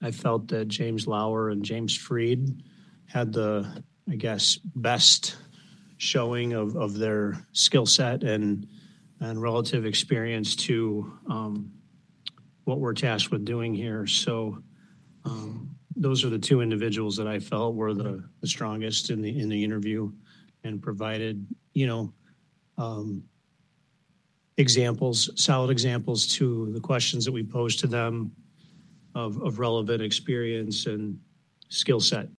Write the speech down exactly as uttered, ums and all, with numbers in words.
I felt that James Lauer and James Freed had the, I guess, best showing of, of their skill set and and relative experience to um, what we're tasked with doing here. So um, those are the two individuals that I felt were the, the strongest in the in the interview and provided, you know, um, examples, solid examples to the questions that we posed to them of, of relevant experience and skill set.